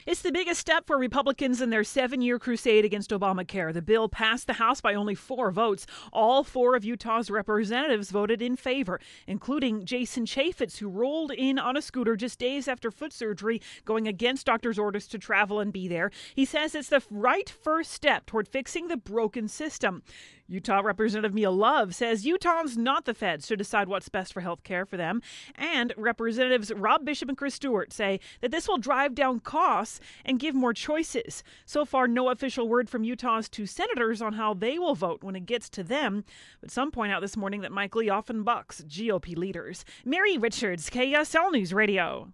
It's the biggest step for Republicans in their 7-year crusade against Obamacare. The bill passed the House by only 4 votes. All 4 of Utah's representatives voted in favor, including Jason Chaffetz, who rolled in on a scooter just days after foot surgery, going against doctors' orders to travel and be there. He says it's the right first step toward fixing the broken system. Utah Representative Mia Love says Utahns, not the feds, should decide what's best for health care for them. And Representatives Rob Bishop and Chris Stewart say that this will drive down costs and give more choices. So far, no official word from Utah's 2 senators on how they will vote when it gets to them. But some point out this morning that Mike Lee often bucks GOP leaders. Mary Richards, KSL News Radio.